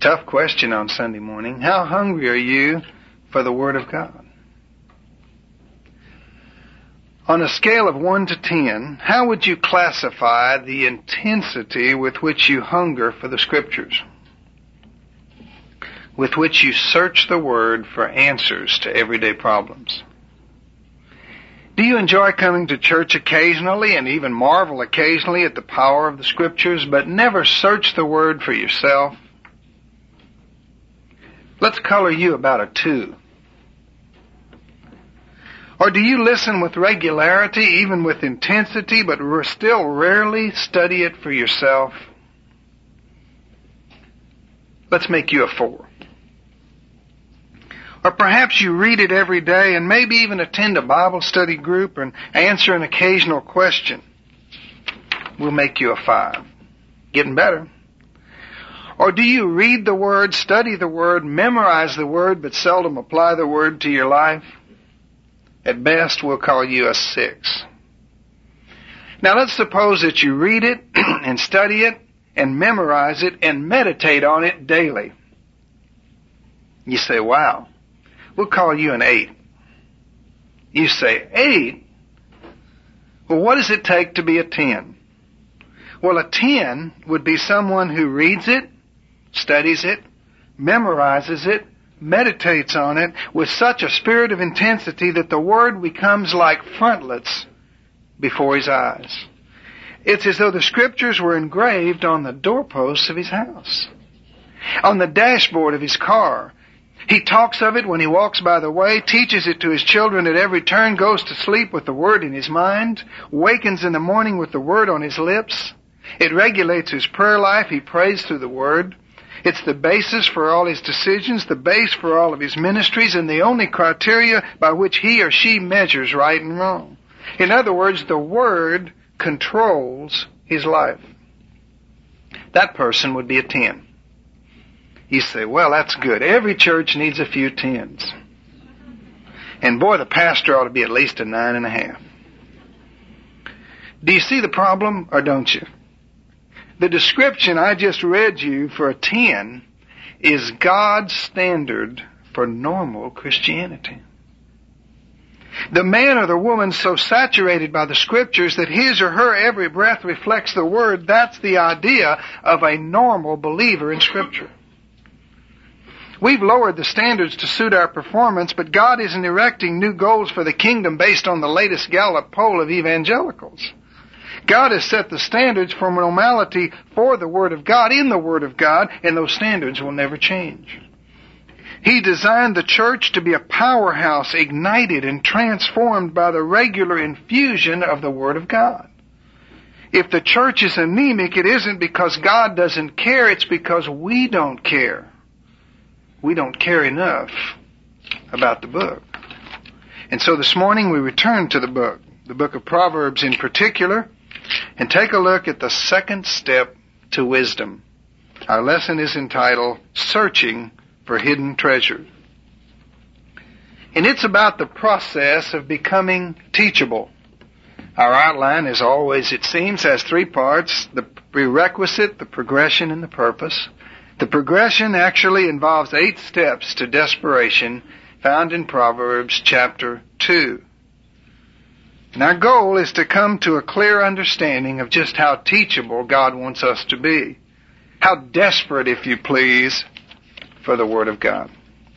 Tough question on Sunday morning. How hungry are you for the Word of God? On a scale of 1 to 10, how would you classify the intensity with which you hunger for the Scriptures? With which you search the Word for answers to everyday problems? Do you enjoy coming to church occasionally and even marvel occasionally at the power of the Scriptures, but never search the Word for yourself? Let's color you about a 2. Or do you listen with regularity, even with intensity, but still rarely study it for yourself? Let's make you a 4. Or perhaps you read it every day and maybe even attend a Bible study group and answer an occasional question. We'll make you a 5. Getting better. Or do you read the Word, study the Word, memorize the Word, but seldom apply the Word to your life? At best, we'll call you a 6. Now let's suppose that you read it and study it and memorize it and meditate on it daily. You say, wow. We'll call you an 8. You say, 8? Well, what does it take to be a 10? Well, a 10 would be someone who reads it, studies it, memorizes it, meditates on it with such a spirit of intensity that the Word becomes like frontlets before his eyes. It's as though the Scriptures were engraved on the doorposts of his house, on the dashboard of his car. He talks of it when he walks by the way, teaches it to his children at every turn, goes to sleep with the Word in his mind, wakens in the morning with the Word on his lips. It regulates his prayer life. He prays through the Word. It's the basis for all his decisions, the base for all of his ministries, and the only criteria by which he or she measures right and wrong. In other words, the Word controls his life. That person would be a 10. You say, well, that's good. Every church needs a few 10s. And boy, the pastor ought to be at least a 9.5. Do you see the problem, or don't you? The description I just read you for a 10 is God's standard for normal Christianity. The man or the woman so saturated by the Scriptures that his or her every breath reflects the Word, that's the idea of a normal believer in Scripture. We've lowered the standards to suit our performance, but God isn't erecting new goals for the kingdom based on the latest Gallup poll of evangelicals. God has set the standards for normality for the Word of God in the Word of God, and those standards will never change. He designed the church to be a powerhouse ignited and transformed by the regular infusion of the Word of God. If the church is anemic, it isn't because God doesn't care, it's because we don't care. We don't care enough about the book. And so this morning we return to the book of Proverbs in particular, and take a look at the second step to wisdom. Our lesson is entitled, Searching for Hidden Treasure. And it's about the process of becoming teachable. Our outline, as always it seems, has 3 parts: the prerequisite, the progression, and the purpose. The progression actually involves 8 steps to desperation found in Proverbs chapter 2. And our goal is to come to a clear understanding of just how teachable God wants us to be. How desperate, if you please, for the Word of God.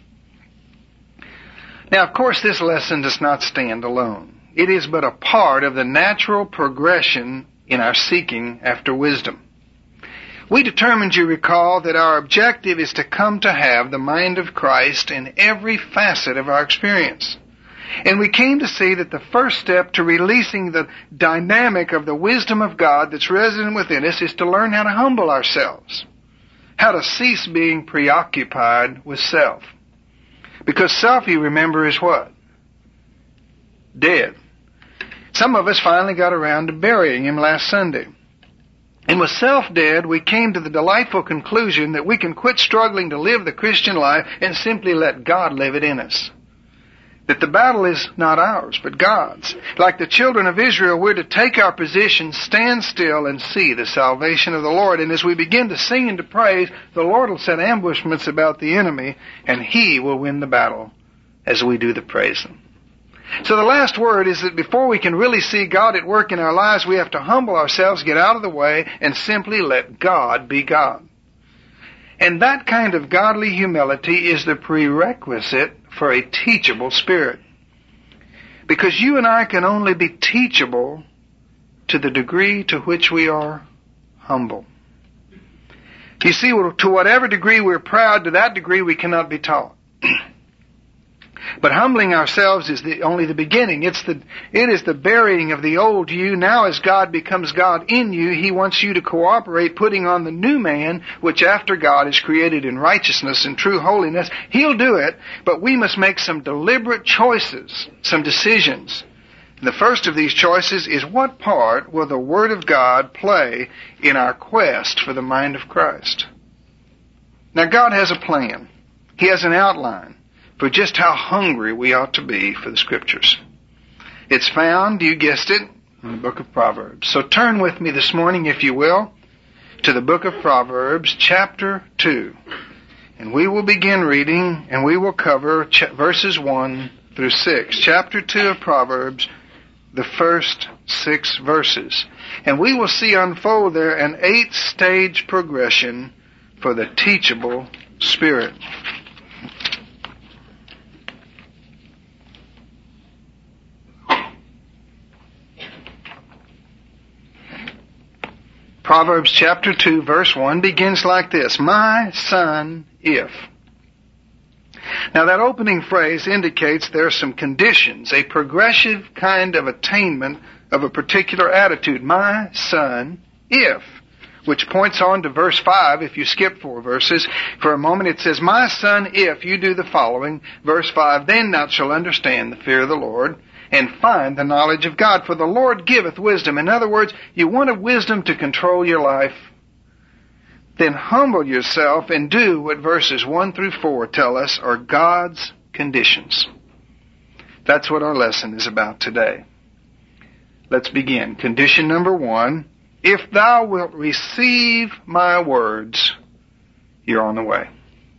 Now, of course, this lesson does not stand alone. It is but a part of the natural progression in our seeking after wisdom. We determined, you recall, that our objective is to come to have the mind of Christ in every facet of our experience. And we came to see that the first step to releasing the dynamic of the wisdom of God that's resident within us is to learn how to humble ourselves, how to cease being preoccupied with self. Because self, you remember, is what? Dead. Some of us finally got around to burying him last Sunday. And with self dead, we came to the delightful conclusion that we can quit struggling to live the Christian life and simply let God live it in us. That the battle is not ours, but God's. Like the children of Israel, we're to take our position, stand still, and see the salvation of the Lord. And as we begin to sing and to praise, the Lord will set ambushments about the enemy, and He will win the battle as we do the praising. So the last word is that before we can really see God at work in our lives, we have to humble ourselves, get out of the way, and simply let God be God. And that kind of godly humility is the prerequisite for a teachable spirit. Because you and I can only be teachable to the degree to which we are humble. You see, to whatever degree we're proud, to that degree we cannot be taught. But humbling ourselves is only the beginning. It is the burying of the old you. Now as God becomes God in you, He wants you to cooperate, putting on the new man, which after God is created in righteousness and true holiness. He'll do it, but we must make some deliberate choices, some decisions. The first of these choices is, what part will the Word of God play in our quest for the mind of Christ? Now God has a plan. He has an outline for just how hungry we ought to be for the Scriptures. It's found, you guessed it, in the book of Proverbs. So turn with me this morning, if you will, to the book of Proverbs, chapter 2. And we will begin reading, and we will cover verses 1 through 6. Chapter 2 of Proverbs, the first 6 verses. And we will see unfold there an 8-stage progression for the teachable spirit. Proverbs chapter 2 verse 1 begins like this: My son, if. Now that opening phrase indicates there are some conditions, a progressive kind of attainment of a particular attitude. My son, if. Which points on to verse 5, if you skip 4 verses. For a moment it says, My son, if you do the following. Verse 5, Then thou shalt understand the fear of the Lord, and find the knowledge of God, for the Lord giveth wisdom. In other words, you want a wisdom to control your life, then humble yourself and do what verses 1 through 4 tell us are God's conditions. That's what our lesson is about today. Let's begin. Condition number 1, if thou wilt receive my words, you're on the way.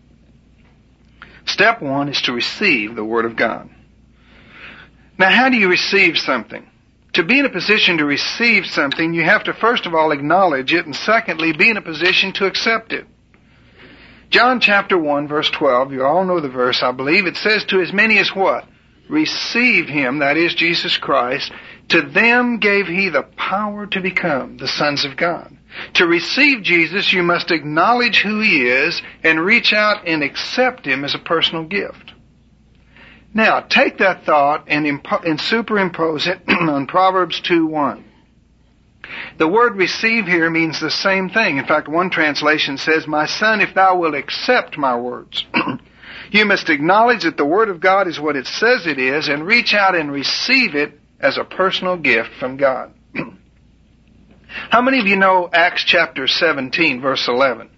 Step 1 is to receive the Word of God. Now, how do you receive something? To be in a position to receive something, you have to first of all acknowledge it, and secondly, be in a position to accept it. John chapter 1, verse 12, you all know the verse, I believe. It says, to as many as what? Receive Him, that is Jesus Christ. To them gave He the power to become the sons of God. To receive Jesus, you must acknowledge who He is and reach out and accept Him as a personal gift. Now, take that thought and superimpose it on Proverbs 2:1. The word receive here means the same thing. In fact, one translation says, My son, if thou wilt accept my words. You must acknowledge that the Word of God is what it says it is and reach out and receive it as a personal gift from God. How many of you know Acts chapter 17, verse 11?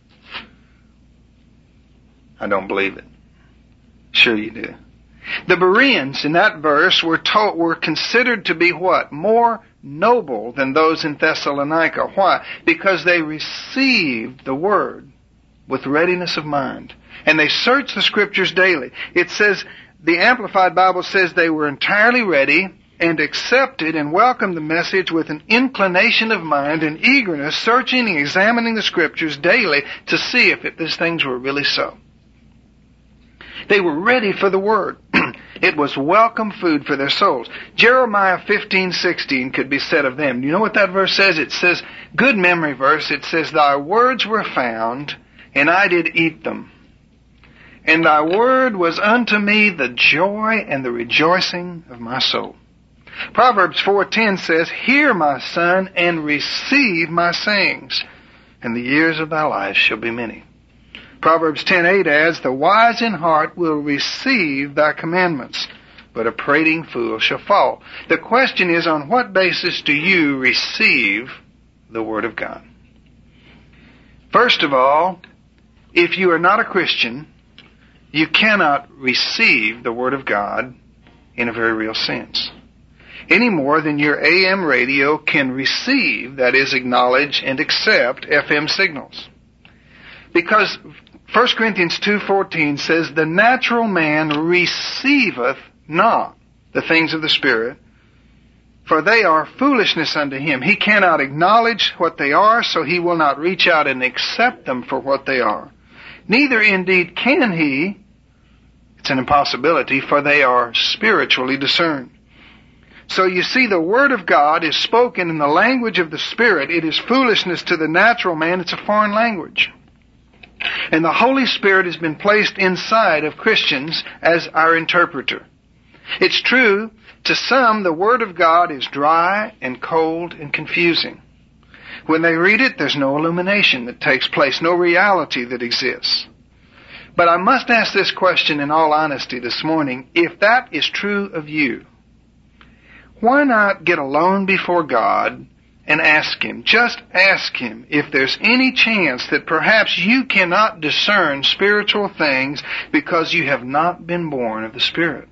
I don't believe it. Sure you do. The Bereans in that verse were considered to be what? More noble than those in Thessalonica. Why? Because they received the Word with readiness of mind. And they searched the Scriptures daily. It says, the Amplified Bible says they were entirely ready and accepted and welcomed the message with an inclination of mind and eagerness, searching and examining the Scriptures daily to see if these things were really so. They were ready for the Word. It was welcome food for their souls. Jeremiah 15:16 could be said of them. You know what that verse says? It says, good memory verse, it says, Thy words were found, and I did eat them. And thy word was unto me the joy and the rejoicing of my soul. Proverbs 4:10 says, Hear, my son, and receive my sayings, and the years of thy life shall be many. Proverbs 10:8 adds, The wise in heart will receive thy commandments, but a prating fool shall fall. The question is, on what basis do you receive the Word of God? First of all, if you are not a Christian, you cannot receive the Word of God in a very real sense. Any more than your AM radio can receive, that is, acknowledge and accept FM signals. Because 1 Corinthians 2:14 says, the natural man receiveth not the things of the Spirit, for they are foolishness unto him. He cannot acknowledge what they are, so he will not reach out and accept them for what they are. Neither indeed can he, it's an impossibility, for they are spiritually discerned. So you see, the Word of God is spoken in the language of the Spirit. It is foolishness to the natural man. It's a foreign language. And the Holy Spirit has been placed inside of Christians as our interpreter. It's true, to some the Word of God is dry and cold and confusing. When they read it, there's no illumination that takes place, no reality that exists. But I must ask this question in all honesty this morning. If that is true of you, why not get alone before God and ask Him, just ask Him, if there's any chance that perhaps you cannot discern spiritual things because you have not been born of the Spirit.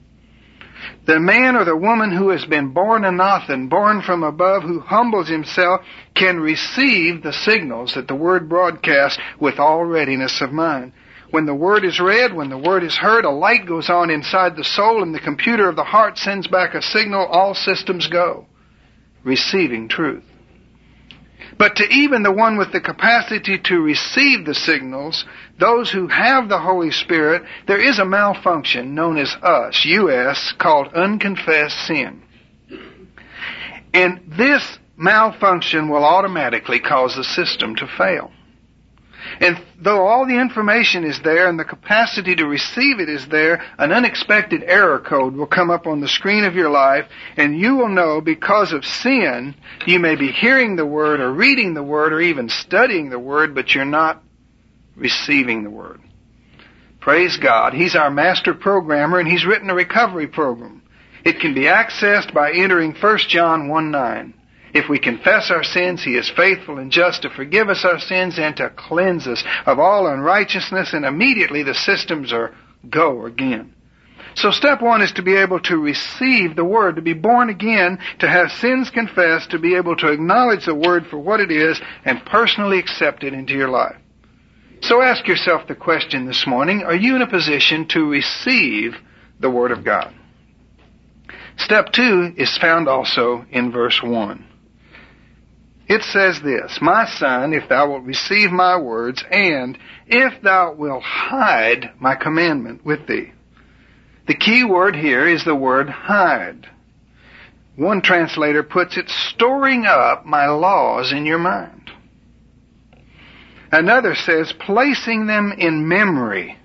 The man or the woman who has been born of nothing, born from above, who humbles himself, can receive the signals that the Word broadcasts with all readiness of mind. When the Word is read, when the Word is heard, a light goes on inside the soul and the computer of the heart sends back a signal, all systems go, receiving truth. But to even the one with the capacity to receive the signals, those who have the Holy Spirit, there is a malfunction known as US, called unconfessed sin. And this malfunction will automatically cause the system to fail. And though all the information is there and the capacity to receive it is there, an unexpected error code will come up on the screen of your life, and you will know because of sin, you may be hearing the Word or reading the Word or even studying the Word, but you're not receiving the Word. Praise God. He's our master programmer, and He's written a recovery program. It can be accessed by entering 1 John 1:9. If we confess our sins, He is faithful and just to forgive us our sins and to cleanse us of all unrighteousness, and immediately the systems are go again. So step one is to be able to receive the Word, to be born again, to have sins confessed, to be able to acknowledge the Word for what it is and personally accept it into your life. So ask yourself the question this morning, are you in a position to receive the Word of God? Step two is found also in verse 1. It says this, my son, if thou wilt receive my words, and if thou wilt hide my commandment with thee. The key word here is the word hide. One translator puts it, storing up my laws in your mind. Another says, placing them in memory.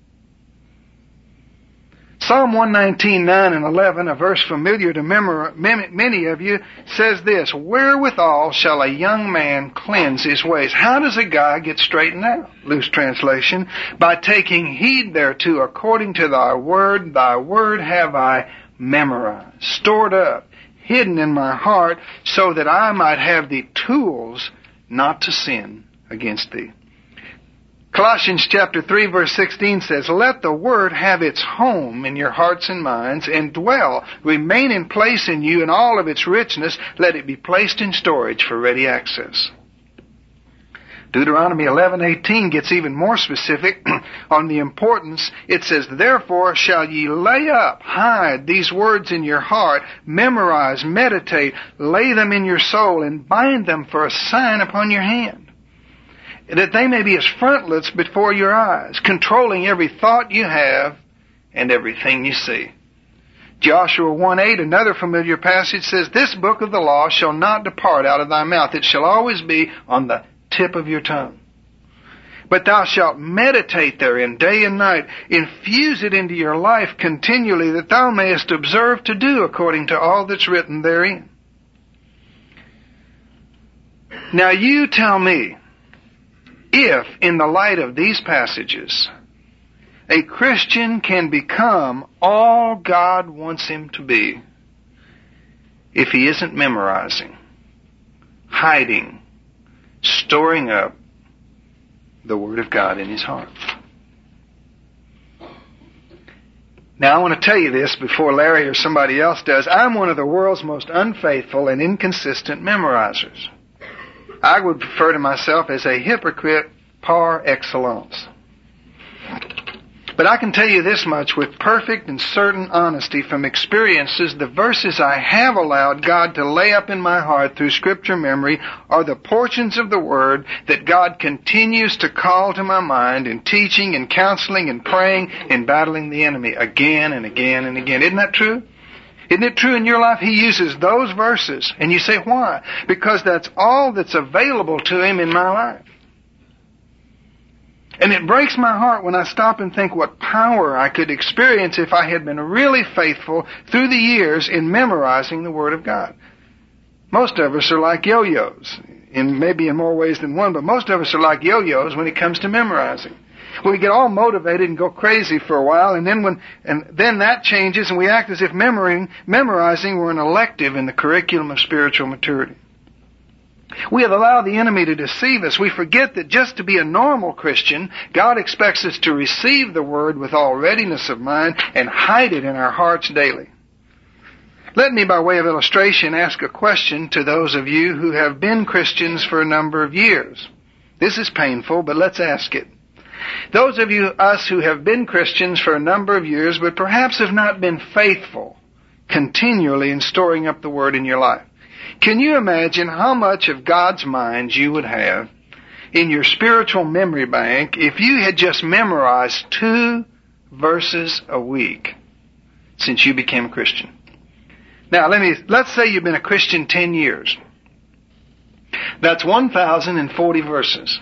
Psalm 119:9 and 11, a verse familiar to many of you, says this, wherewithal shall a young man cleanse his ways? How does a guy get straightened out? Loose translation, by taking heed thereto according to thy word have I memorized, stored up, hidden in my heart, so that I might have the tools not to sin against thee. Colossians chapter 3 verse 16 says, let the Word have its home in your hearts and minds and dwell, remain in place in you in all of its richness. Let it be placed in storage for ready access. Deuteronomy 11:18 gets even more specific on the importance. It says, therefore shall ye lay up, hide these words in your heart, memorize, meditate, lay them in your soul, and bind them for a sign upon your hand, that they may be as frontlets before your eyes, controlling every thought you have and everything you see. Joshua 1:8, another familiar passage, says, this book of the law shall not depart out of thy mouth. It shall always be on the tip of your tongue. But thou shalt meditate therein day and night. Infuse it into your life continually, that thou mayest observe to do according to all that's written therein. Now you tell me, if, in the light of these passages, a Christian can become all God wants him to be, if he isn't memorizing, hiding, storing up the Word of God in his heart. Now, I want to tell you this before Larry or somebody else does. I'm one of the world's most unfaithful and inconsistent memorizers. I would refer to myself as a hypocrite par excellence. But I can tell you this much with perfect and certain honesty from experiences: the verses I have allowed God to lay up in my heart through Scripture memory are the portions of the Word that God continues to call to my mind in teaching and counseling and praying and battling the enemy again and again and again. Isn't that true? Isn't it true in your life? He uses those verses. And you say, why? Because that's all that's available to Him in my life. And it breaks my heart when I stop and think what power I could experience if I had been really faithful through the years in memorizing the Word of God. Most of us are like yo-yos, maybe in more ways than one, but most of us are like yo-yos when it comes to memorizing. We get all motivated and go crazy for a while, and then that changes, and we act as if memorizing were an elective in the curriculum of spiritual maturity. We have allowed the enemy to deceive us. We forget that just to be a normal Christian, God expects us to receive the Word with all readiness of mind and hide it in our hearts daily. Let me, by way of illustration, ask a question to those of you who have been Christians for a number of years. This is painful, but let's ask it. Those of us who have been Christians for a number of years, but perhaps have not been faithful continually in storing up the Word in your life. Can you imagine how much of God's mind you would have in your spiritual memory bank if you had just memorized 2 verses a week since you became a Christian? Now, let's say you've been a Christian 10 years. That's 1,040 verses.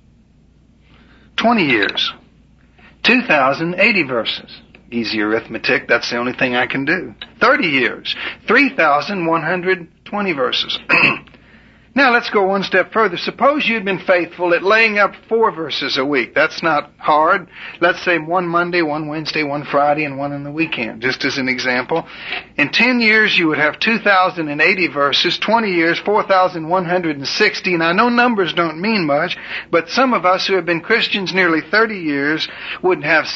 20 years. 2,080 verses. Easy arithmetic, that's the only thing I can do. 30 years. 3,120 verses. Now let's go one step further. Suppose you'd been faithful at laying up 4 verses a week. That's not hard. Let's say 1 Monday, 1 Wednesday, 1 Friday, and 1 on the weekend, just as an example. In 10 years, you would have 2,080 verses. 20 years, 4,160. And I know numbers don't mean much, but some of us who have been Christians nearly 30 years would have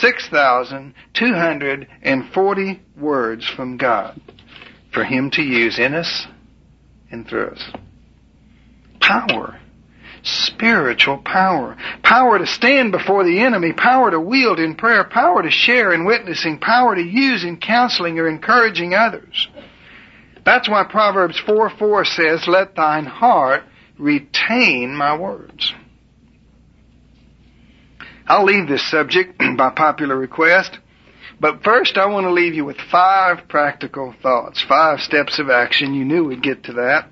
6,240 words from God for Him to use in us and through us. Power. Spiritual power. Power to stand before the enemy. Power to wield in prayer. Power to share in witnessing. Power to use in counseling or encouraging others. That's why Proverbs 4:4 says, "Let thine heart retain my words." I'll leave this subject by popular request, but first I want to leave you with 5 practical thoughts, 5 steps of action. You knew we'd get to that.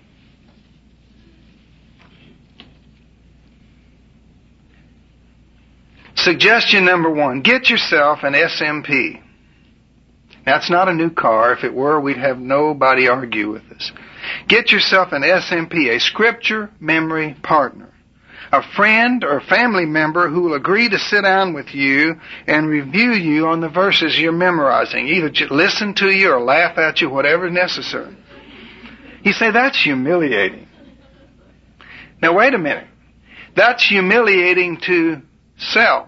Suggestion number 1, get yourself an SMP. That's not a new car. If it were, we'd have nobody argue with us. Get yourself an SMP, a Scripture memory partner. A friend or family member who will agree to sit down with you and review you on the verses you're memorizing. Either listen to you or laugh at you, whatever is necessary. You say, that's humiliating. Now wait a minute. That's humiliating to self.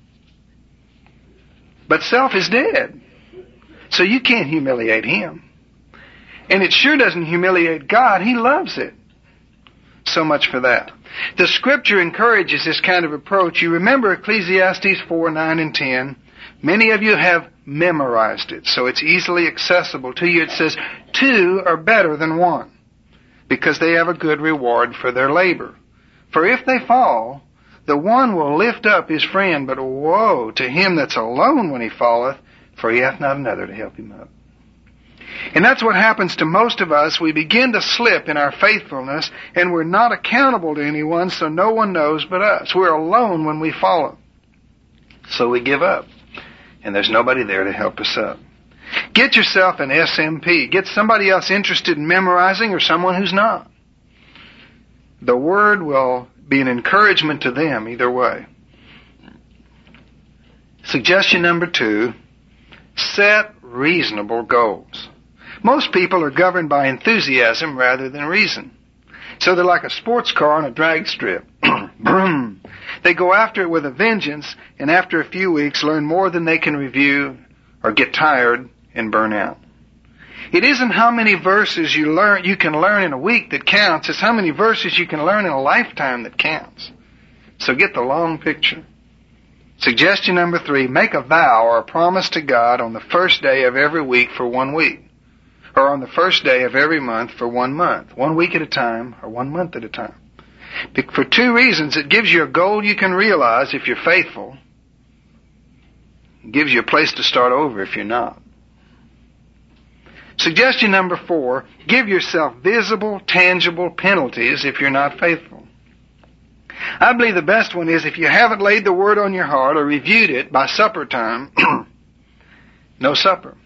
But self is dead. So you can't humiliate Him. And it sure doesn't humiliate God. He loves it. So much for that. The Scripture encourages this kind of approach. You remember Ecclesiastes 4:9 and 10. Many of you have memorized it, so it's easily accessible to you. It says, 2 are better than 1, because they have a good reward for their labor. For if they fall, the one will lift up his friend, but woe to him that's alone when he falleth, for he hath not another to help him up. And that's what happens to most of us. We begin to slip in our faithfulness, and we're not accountable to anyone, so no one knows but us. We're alone when we follow. So we give up, and there's nobody there to help us up. Get yourself an SMP. Get somebody else interested in memorizing or someone who's not. The Word will be an encouragement to them either way. Suggestion number 2, set reasonable goals. Most people are governed by enthusiasm rather than reason. So they're like a sports car on a drag strip. Vroom. They go after it with a vengeance, and after a few weeks learn more than they can review or get tired and burn out. It isn't how many verses you can learn in a week that counts. It's how many verses you can learn in a lifetime that counts. So get the long picture. Suggestion number 3, make a vow or a promise to God on the first day of every week for 1 week. Or on the first day of every month for 1 month. 1 week at a time or 1 month at a time. For 2 reasons. It gives you a goal you can realize if you're faithful. It gives you a place to start over if you're not. Suggestion number 4, give yourself visible, tangible penalties if you're not faithful. I believe the best one is if you haven't laid the word on your heart or reviewed it by supper time, no supper.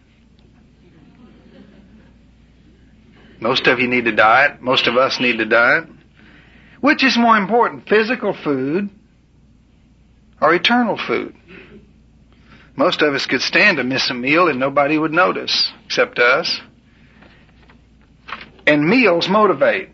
Most of you need to diet. Most of us need to diet. Which is more important, physical food or eternal food? Most of us could stand to miss a meal and nobody would notice, except us. And meals motivate.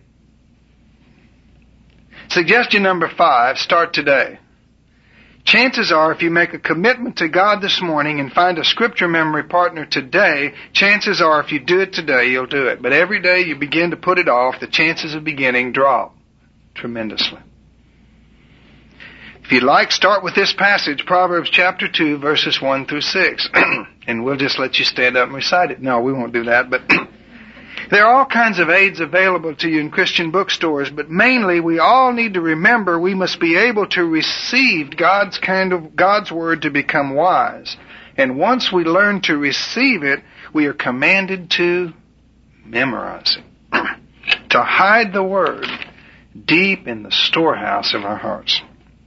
Suggestion number 5, start today. Chances are if you make a commitment to God this morning and find a scripture memory partner today, chances are if you do it today, you'll do it. But every day you begin to put it off, the chances of beginning drop tremendously. If you'd like, start with this passage, Proverbs chapter 2, verses 1 through 6. And we'll just let you stand up and recite it. No, we won't do that, but there are all kinds of aids available to you in Christian bookstores, but mainly we all need to remember we must be able to receive God's word to become wise. And once we learn to receive it, we are commanded to memorize it. To hide the word deep in the storehouse of our hearts.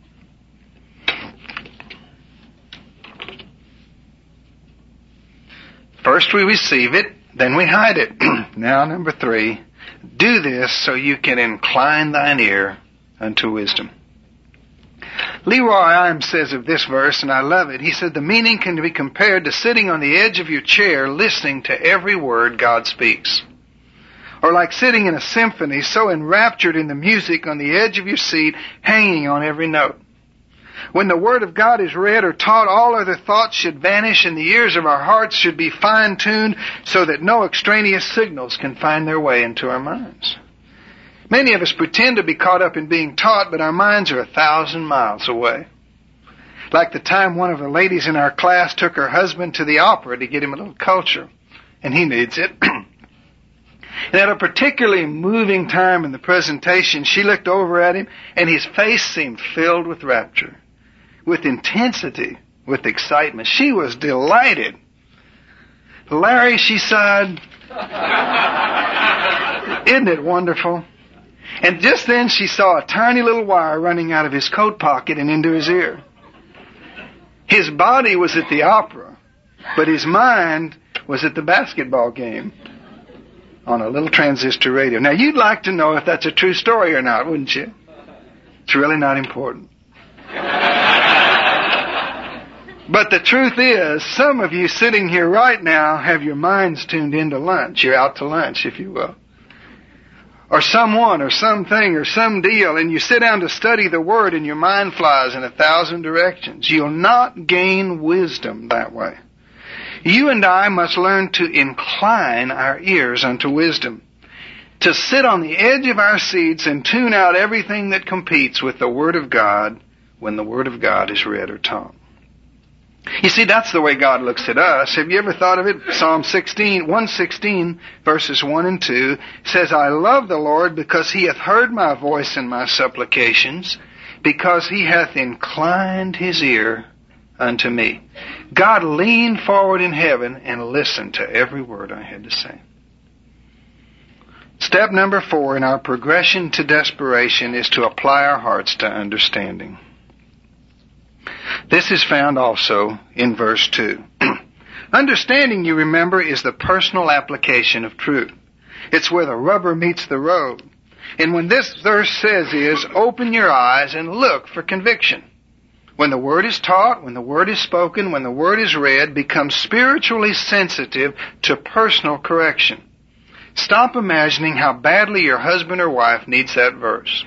First we receive it, then we hide it. Now, number 3, do this so you can incline thine ear unto wisdom. Leroy Imes says of this verse, and I love it, he said, the meaning can be compared to sitting on the edge of your chair listening to every word God speaks. Or like sitting in a symphony so enraptured in the music on the edge of your seat, hanging on every note. When the Word of God is read or taught, all other thoughts should vanish and the ears of our hearts should be fine-tuned so that no extraneous signals can find their way into our minds. Many of us pretend to be caught up in being taught, but our minds are 1,000 miles away. Like the time one of the ladies in our class took her husband to the opera to get him a little culture, and he needs it. And at a particularly moving time in the presentation, she looked over at him, and his face seemed filled with rapture, with intensity, with excitement. She was delighted. Larry, she sighed, isn't it wonderful? And just then she saw a tiny little wire running out of his coat pocket and into his ear. His body was at the opera, but his mind was at the basketball game on a little transistor radio. Now, you'd like to know if that's a true story or not, wouldn't you? It's really not important. But the truth is, some of you sitting here right now have your minds tuned into lunch. You're out to lunch, if you will. Or someone, or something, or some deal, and you sit down to study the Word and your mind flies in 1,000 directions. You'll not gain wisdom that way. You and I must learn to incline our ears unto wisdom, to sit on the edge of our seats and tune out everything that competes with the Word of God when the Word of God is read or taught. You see, that's the way God looks at us. Have you ever thought of it? Psalm 116, verses 1 and 2 says, I love the Lord because He hath heard my voice and my supplications, because He hath inclined His ear unto me. God leaned forward in heaven and listened to every word I had to say. Step number 4 in our progression to desperation is to apply our hearts to understanding. This is found also in verse 2. Understanding, you remember, is the personal application of truth. It's where the rubber meets the road. And when this verse says is, open your eyes and look for conviction. When the Word is taught, when the Word is spoken, when the Word is read, become spiritually sensitive to personal correction. Stop imagining how badly your husband or wife needs that verse.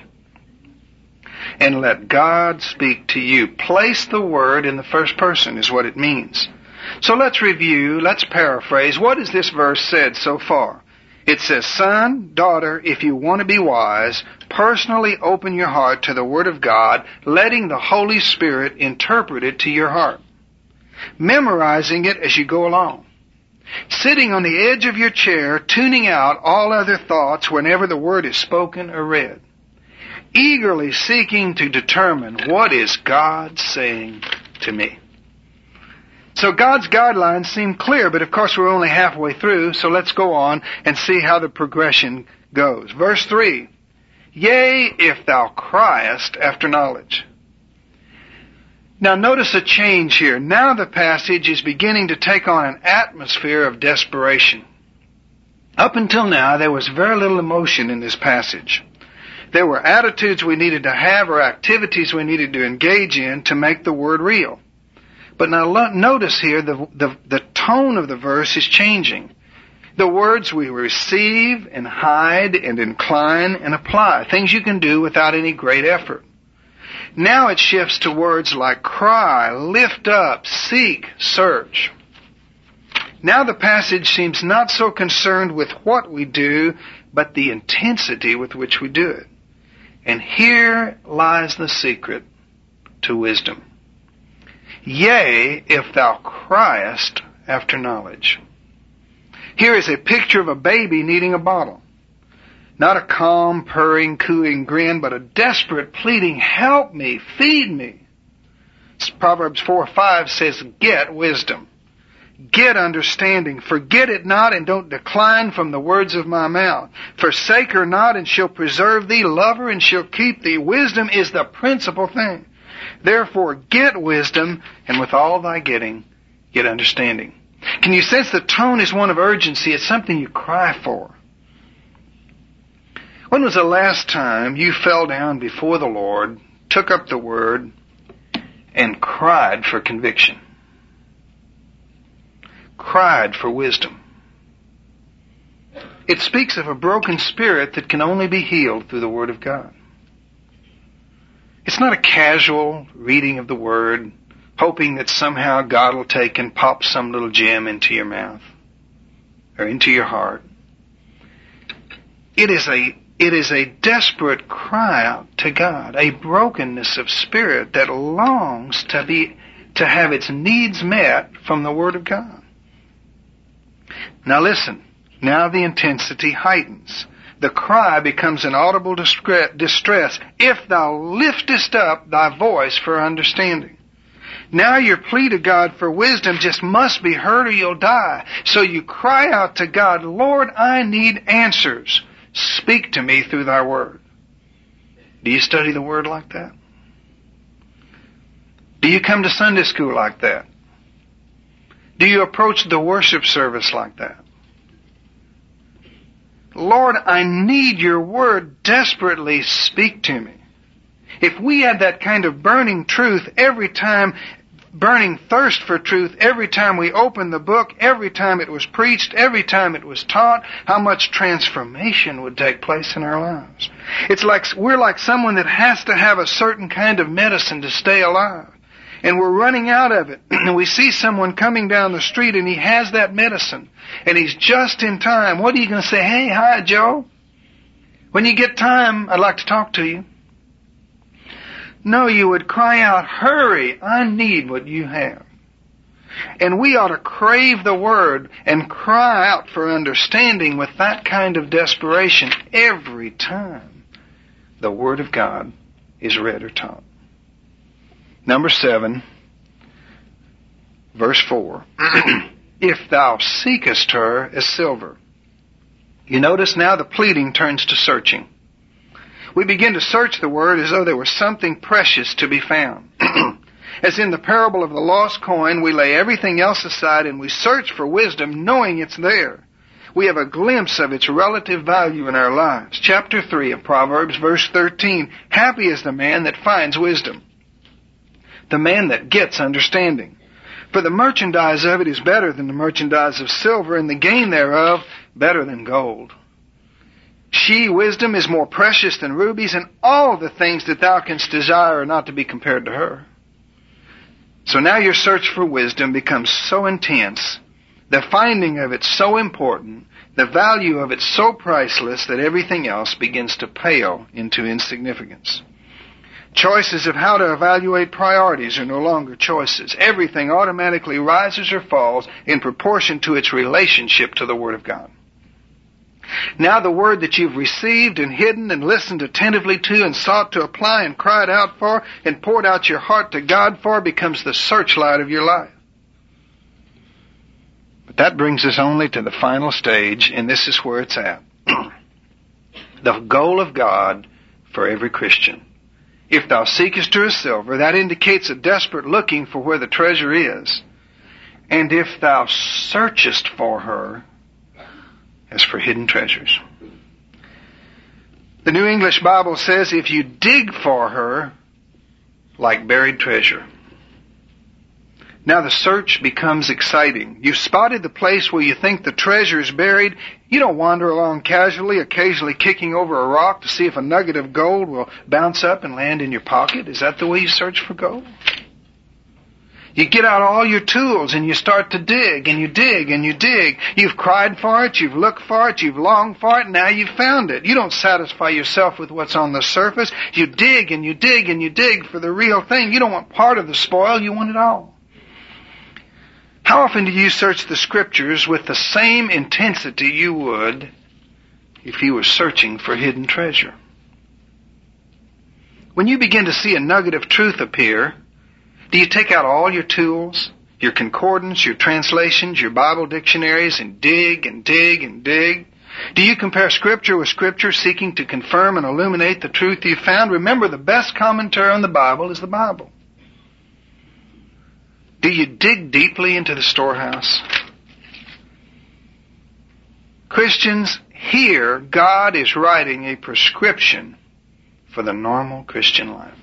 And let God speak to you. Place the Word in the first person is what it means. So let's review, let's paraphrase. What has this verse said so far? It says, son, daughter, if you want to be wise, personally open your heart to the Word of God, letting the Holy Spirit interpret it to your heart. Memorizing it as you go along. Sitting on the edge of your chair, tuning out all other thoughts whenever the Word is spoken or read. Eagerly seeking to determine what is God saying to me. So God's guidelines seem clear, but of course we're only halfway through, so let's go on and see how the progression goes. Verse 3, yea, if thou criest after knowledge. Now notice a change here. Now the passage is beginning to take on an atmosphere of desperation. Up until now, there was very little emotion in this passage. There were attitudes we needed to have or activities we needed to engage in to make the word real. But now notice here the tone of the verse is changing. The words we receive and hide and incline and apply. Things you can do without any great effort. Now it shifts to words like cry, lift up, seek, search. Now the passage seems not so concerned with what we do, but the intensity with which we do it. And here lies the secret to wisdom. Yea, if thou criest after knowledge. Here is a picture of a baby needing a bottle. Not a calm, purring, cooing grin, but a desperate pleading, help me, feed me. Proverbs 4:5 says, get wisdom. Get understanding. Forget it not, and don't decline from the words of my mouth. Forsake her not, and she'll preserve thee. Love her, and she'll keep thee. Wisdom is the principal thing. Therefore, get wisdom, and with all thy getting, get understanding. Can you sense the tone is one of urgency? It's something you cry for. When was the last time you fell down before the Lord, took up the Word, and cried for conviction? Cried for wisdom. It speaks of a broken spirit that can only be healed through the Word of God. It's not a casual reading of the Word, hoping that somehow God will take and pop some little gem into your mouth or into your heart. It is a desperate cry out to God, a brokenness of spirit that longs to have its needs met from the Word of God. Now listen, now the intensity heightens. The cry becomes an audible distress. If thou liftest up thy voice for understanding. Now your plea to God for wisdom just must be heard or you'll die. So you cry out to God, Lord, I need answers. Speak to me through thy word. Do you study the word like that? Do you come to Sunday school like that? Do you approach the worship service like that? Lord, I need your word desperately. Speak to me. If we had that kind of burning truth every time, burning thirst for truth every time we opened the book, every time it was preached, every time it was taught, how much transformation would take place in our lives. It's like we're like someone that has to have a certain kind of medicine to stay alive. And we're running out of it. And we see someone coming down the street and he has that medicine. And he's just in time. What are you going to say? Hey, hi, Joe. When you get time, I'd like to talk to you. No, you would cry out, hurry, I need what you have. And we ought to crave the Word and cry out for understanding with that kind of desperation every time the Word of God is read or taught. Number 7, verse 4. If thou seekest her as silver. You notice now the pleading turns to searching. We begin to search the Word as though there was something precious to be found. As in the parable of the lost coin, we lay everything else aside and we search for wisdom knowing it's there. We have a glimpse of its relative value in our lives. Chapter 3 of Proverbs, verse 13. Happy is the man that finds wisdom, the man that gets understanding. For the merchandise of it is better than the merchandise of silver, and the gain thereof better than gold. She, wisdom, is more precious than rubies, and all the things that thou canst desire are not to be compared to her. So now your search for wisdom becomes so intense, the finding of it so important, the value of it so priceless that everything else begins to pale into insignificance. Choices of how to evaluate priorities are no longer choices. Everything automatically rises or falls in proportion to its relationship to the Word of God. Now the Word that you've received and hidden and listened attentively to and sought to apply and cried out for and poured out your heart to God for becomes the searchlight of your life. But that brings us only to the final stage, and this is where it's at. The goal of God for every Christian. If thou seekest her as silver, that indicates a desperate looking for where the treasure is. And if thou searchest for her as for hidden treasures. The New English Bible says, if you dig for her like buried treasure. Now the search becomes exciting. You've spotted the place where you think the treasure is buried. You don't wander along casually, occasionally kicking over a rock to see if a nugget of gold will bounce up and land in your pocket. Is that the way you search for gold? You get out all your tools and you start to dig and you dig and you dig. You've cried for it, you've looked for it, you've longed for it, now you've found it. You don't satisfy yourself with what's on the surface. You dig and you dig and you dig for the real thing. You don't want part of the spoil, you want it all. How often do you search the Scriptures with the same intensity you would if you were searching for hidden treasure? When you begin to see a nugget of truth appear, do you take out all your tools, your concordance, your translations, your Bible dictionaries, and dig and dig and dig? Do you compare Scripture with Scripture, seeking to confirm and illuminate the truth you found? Remember, the best commentary on the Bible is the Bible. Do you dig deeply into the storehouse? Christians, here God is writing a prescription for the normal Christian life.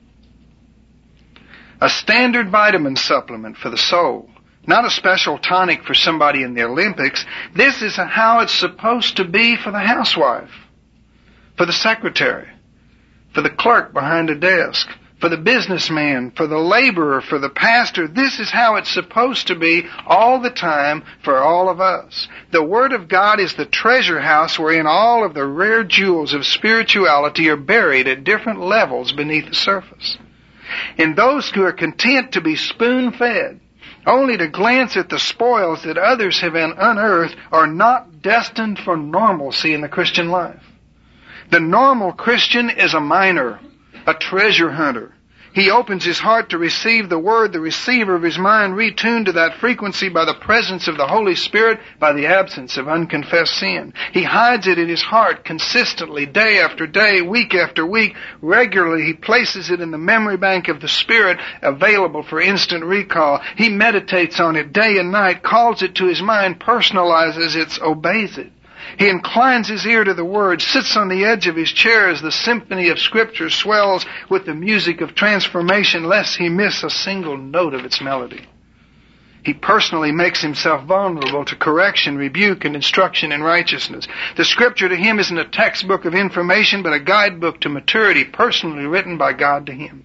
A standard vitamin supplement for the soul, not a special tonic for somebody in the Olympics. This is how it's supposed to be for the housewife, for the secretary, for the clerk behind a desk, for the businessman, for the laborer, for the pastor. This is how it's supposed to be all the time for all of us. The Word of God is the treasure house wherein all of the rare jewels of spirituality are buried at different levels beneath the surface. And those who are content to be spoon-fed, only to glance at the spoils that others have unearthed, are not destined for normalcy in the Christian life. The normal Christian is a miner, a treasure hunter. He opens his heart to receive the Word, the receiver of his mind retuned to that frequency by the presence of the Holy Spirit, by the absence of unconfessed sin. He hides it in his heart consistently, day after day, week after week. Regularly he places it in the memory bank of the Spirit, available for instant recall. He meditates on it day and night, calls it to his mind, personalizes it, obeys it. He inclines his ear to the Word, sits on the edge of his chair as the symphony of Scripture swells with the music of transformation, lest he miss a single note of its melody. He personally makes himself vulnerable to correction, rebuke, and instruction in righteousness. The Scripture to him isn't a textbook of information, but a guidebook to maturity, personally written by God to him.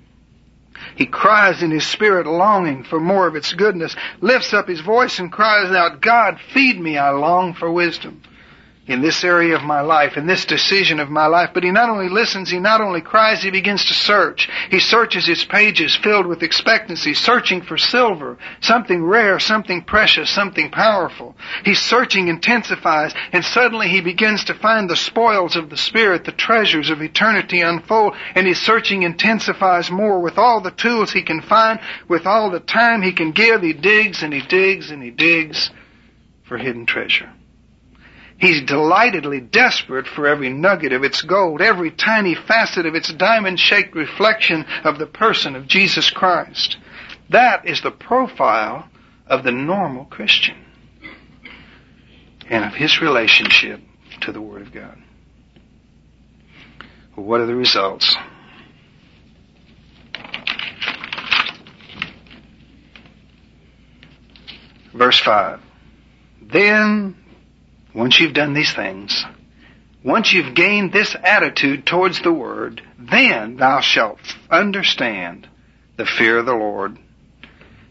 He cries in his spirit, longing for more of its goodness, lifts up his voice and cries out, God, feed me, I long for wisdom in this area of my life, in this decision of my life. But he not only listens, he not only cries, he begins to search. He searches its pages filled with expectancy, searching for silver, something rare, something precious, something powerful. He's searching, intensifies, and suddenly he begins to find the spoils of the Spirit, the treasures of eternity unfold, and his searching intensifies more. With all the tools he can find, with all the time he can give, he digs and he digs and he digs for hidden treasure. He's delightedly desperate for every nugget of its gold, every tiny facet of its diamond-shaped reflection of the person of Jesus Christ. That is the profile of the normal Christian and of his relationship to the Word of God. Well, what are the results? Verse 5. Then, once you've done these things, once you've gained this attitude towards the Word, then thou shalt understand the fear of the Lord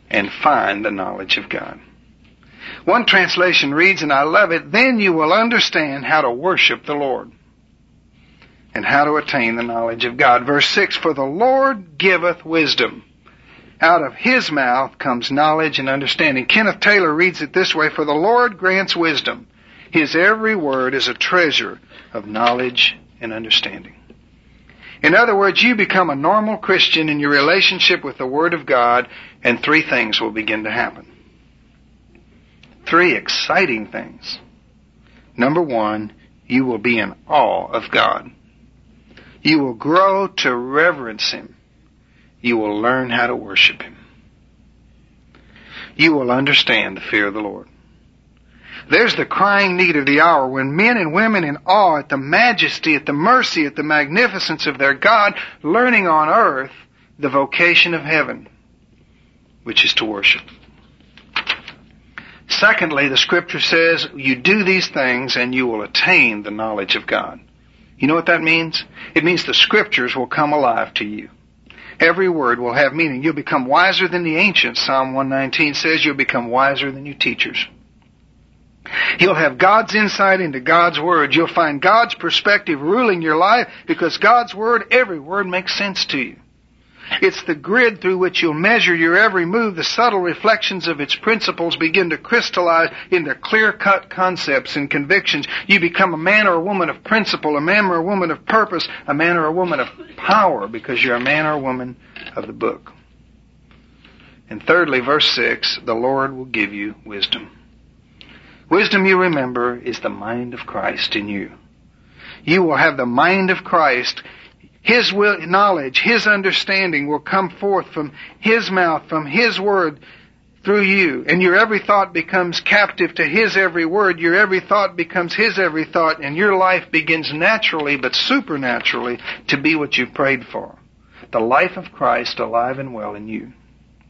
and find the knowledge of God. One translation reads, and I love it, then you will understand how to worship the Lord and how to attain the knowledge of God. Verse 6, for the Lord giveth wisdom. Out of his mouth comes knowledge and understanding. Kenneth Taylor reads it this way, for the Lord grants wisdom. His every word is a treasure of knowledge and understanding. In other words, you become a normal Christian in your relationship with the Word of God, and three things will begin to happen. Three exciting things. Number one, you will be in awe of God. You will grow to reverence Him. You will learn how to worship Him. You will understand the fear of the Lord. There's the crying need of the hour when men and women in awe at the majesty, at the mercy, at the magnificence of their God, learning on earth the vocation of heaven, which is to worship. Secondly, the Scripture says, you do these things and you will attain the knowledge of God. You know what that means? It means the Scriptures will come alive to you. Every word will have meaning. You'll become wiser than the ancients. Psalm 119 says you'll become wiser than your teachers. You'll have God's insight into God's Word. You'll find God's perspective ruling your life because God's Word, every word makes sense to you. It's the grid through which you'll measure your every move. The subtle reflections of its principles begin to crystallize into clear-cut concepts and convictions. You become a man or a woman of principle, a man or a woman of purpose, a man or a woman of power because you're a man or a woman of the book. And thirdly, verse 6, the Lord will give you wisdom. Wisdom, you remember, is the mind of Christ in you. You will have the mind of Christ. His knowledge, His understanding will come forth from His mouth, from His Word through you. And your every thought becomes captive to His every word. Your every thought becomes His every thought. And your life begins naturally but supernaturally to be what you prayed for. The life of Christ alive and well in you.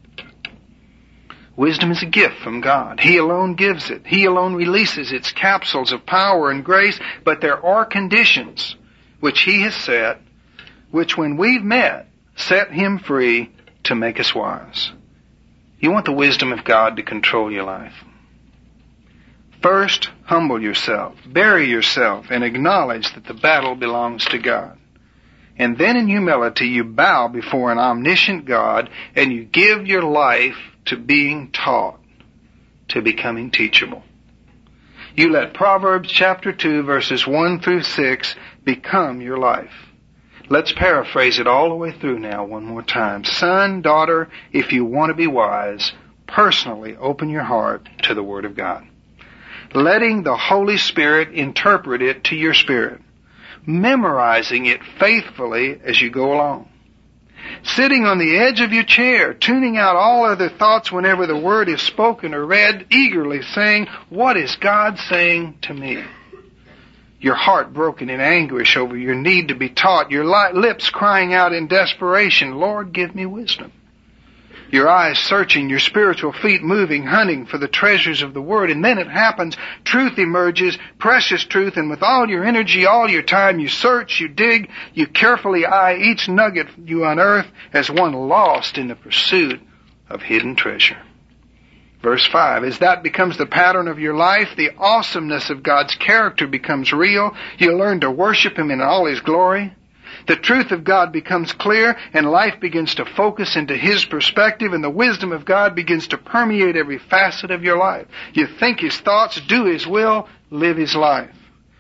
Wisdom is a gift from God. He alone gives it. He alone releases its capsules of power and grace, but there are conditions which He has set, which when we've met, set Him free to make us wise. You want the wisdom of God to control your life. First, humble yourself, bury yourself, and acknowledge that the battle belongs to God. And then in humility you bow before an omniscient God and you give your life to being taught, to becoming teachable. You let Proverbs chapter 2 verses 1 through 6 become your life. Let's paraphrase it all the way through now one more time. Son, daughter, if you want to be wise, personally open your heart to the Word of God. Letting the Holy Spirit interpret it to your spirit. Memorizing it faithfully as you go along. Sitting on the edge of your chair, tuning out all other thoughts whenever the Word is spoken or read, eagerly saying, what is God saying to me? Your heart broken in anguish over your need to be taught, your lips crying out in desperation, Lord, give me wisdom. Your eyes searching, your spiritual feet moving, hunting for the treasures of the Word. And then it happens, truth emerges, precious truth, and with all your energy, all your time, you search, you dig, you carefully eye each nugget you unearth as one lost in the pursuit of hidden treasure. Verse 5, as that becomes the pattern of your life, the awesomeness of God's character becomes real. You learn to worship Him in all His glory. The truth of God becomes clear, and life begins to focus into His perspective, and the wisdom of God begins to permeate every facet of your life. You think His thoughts, do His will, live His life.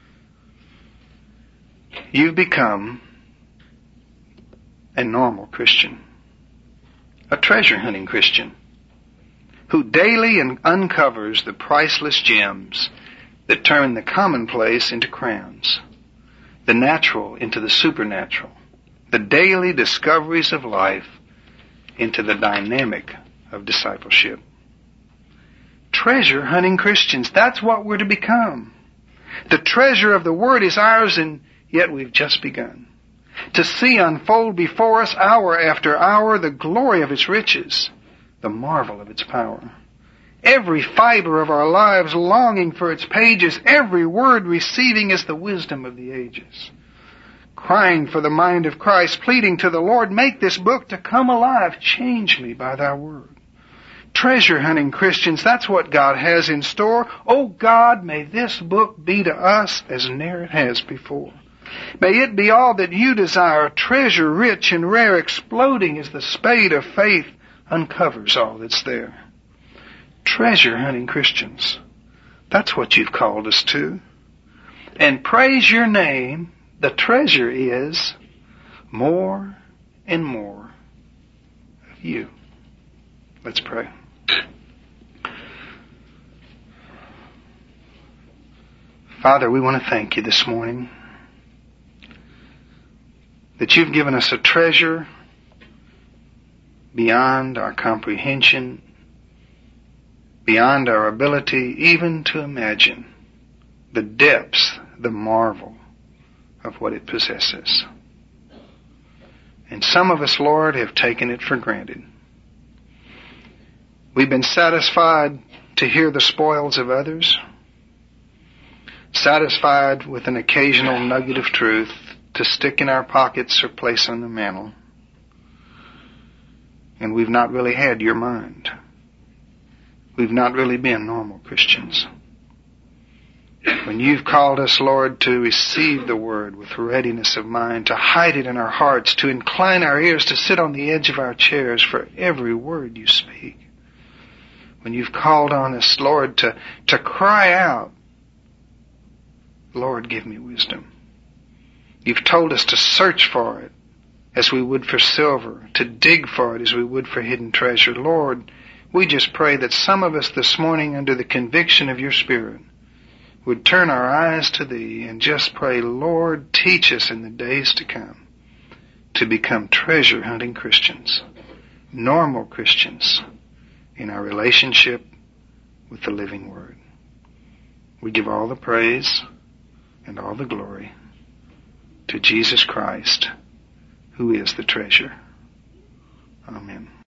You've become a normal Christian, a treasure-hunting Christian, who daily uncovers the priceless gems that turn the commonplace into crowns, the natural into the supernatural, the daily discoveries of life into the dynamic of discipleship. Treasure-hunting Christians, that's what we're to become. The treasure of the Word is ours, and yet we've just begun to see unfold before us hour after hour the glory of its riches, the marvel of its power. Every fiber of our lives longing for its pages, every word receiving as the wisdom of the ages. Crying for the mind of Christ, pleading to the Lord, make this book to come alive. Change me by thy word. treasure hunting Christians, that's what God has in store. Oh God, may this book be to us as near it has before. May it be all that you desire, treasure rich and rare, exploding as the spade of faith uncovers all that's there. Treasure hunting Christians, that's what you've called us to. And praise your name, the treasure is more and more of you. Let's pray. Father, we want to thank you this morning that you've given us a treasure beyond our comprehension, beyond our ability even to imagine the depths, the marvel of what it possesses. And some of us, Lord, have taken it for granted. We've been satisfied to hear the spoils of others, satisfied with an occasional nugget of truth to stick in our pockets or place on the mantle. And we've not really had your mind. We've not really been normal Christians. When you've called us, Lord, to receive the word with readiness of mind, to hide it in our hearts, to incline our ears, to sit on the edge of our chairs for every word you speak. When you've called on us, Lord, to cry out, Lord, give me wisdom. You've told us to search for it as we would for silver, to dig for it as we would for hidden treasure. Lord, we just pray that some of us this morning, under the conviction of your Spirit, would turn our eyes to thee and just pray, Lord, teach us in the days to come to become treasure-hunting Christians, normal Christians in our relationship with the living Word. We give all the praise and all the glory to Jesus Christ, who is the treasure. Amen.